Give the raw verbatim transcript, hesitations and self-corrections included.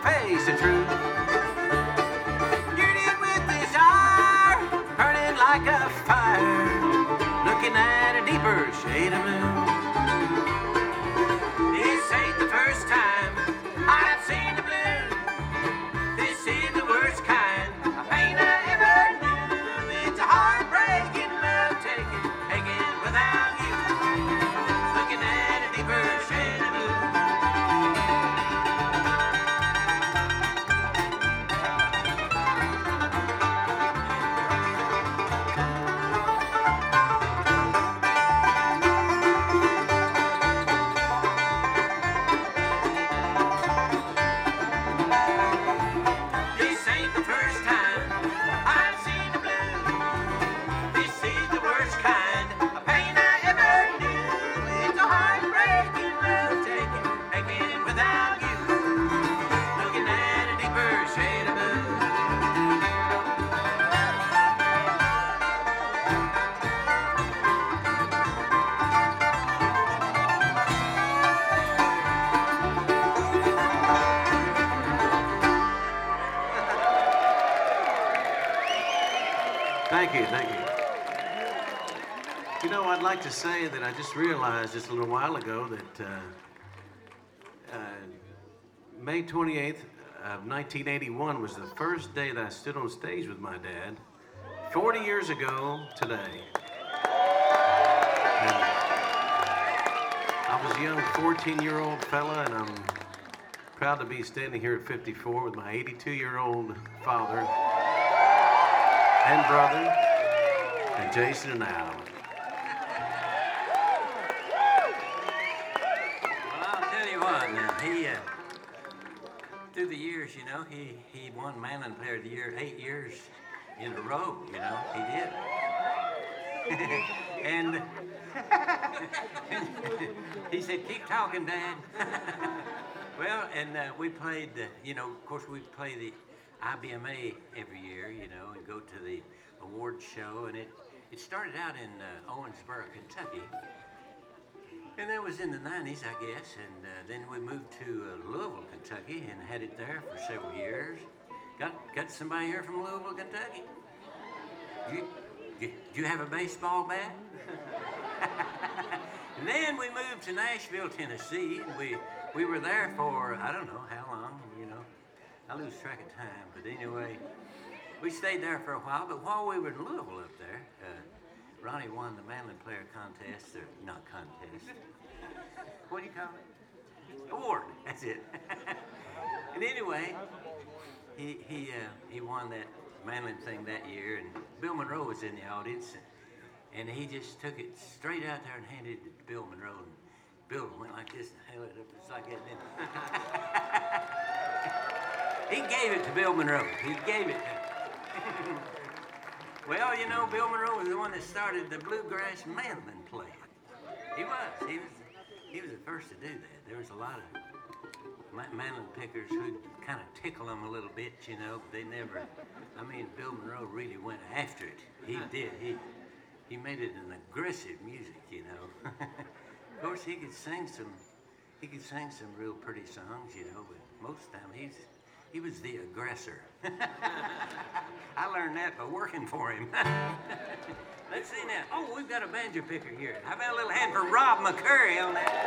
face the truth. Yearning with desire, burning like a fire, looking at a deeper shade of blue. This ain't the first time I've seen the blue. This is the worst kind of pain I ever knew. It's a heartbreaking love taking, hanging without you, looking at a deeper shade of blue. This ain't the first time I've seen the blue. This is the worst kind of pain I ever knew. It's a heartbreaking love taking, hanging without you, looking at a deeper shade of blue. Thank you, thank you. You know, I'd like to say that I just realized just a little while ago that uh, uh, May twenty-eighth of nineteen eighty-one was the first day that I stood on stage with my dad, forty years ago today. And I was a young fourteen-year-old fella, and I'm proud to be standing here at fifty-four with my eighty-two-year-old father and brother, and Jason and Alan. Well, I'll tell you what, now, he, uh, through the years, you know, he, he won Manlin Player of the Year eight years in a row, you know, he did. and he said, keep talking, Dad. Well, and uh, we played, uh, you know, of course, we play the I B M A every year, you know, and go to the awards show, and it, it started out in uh, Owensboro, Kentucky, and that was in the nineties, I guess, and uh, then we moved to uh, Louisville, Kentucky, and had it there for several years. Got got somebody here from Louisville, Kentucky? You, you, do you have a baseball bat? And then we moved to Nashville, Tennessee, and we, we were there for, I don't know how long, you know. I lose track of time, but anyway, we stayed there for a while. But while we were in Louisville up there, uh, Ronnie won the Manlin Player contest, or not contest. What do you call it? Award. That's it. And anyway, he he uh, he won that Manlin thing that year, and Bill Monroe was in the audience, and he just took it straight out there and handed it to Bill Monroe, and Bill went like this and held it up just like that. And he gave it to Bill Monroe. He gave it to him. Well, you know, Bill Monroe was the one that started the Bluegrass Manlin Play. He was. He was he was the first to do that. There was a lot of ma- Manlin pickers who'd kind of tickle them a little bit, you know, but they never, I mean, Bill Monroe really went after it. He did. He he made it an aggressive music, you know. Of course, he could sing some, he could sing some real pretty songs, you know, but most of the time he's, he was the aggressor. I learned that by working for him. Let's see now. Oh, we've got a banjo picker here. How about a little hand for Rob McCurry on that?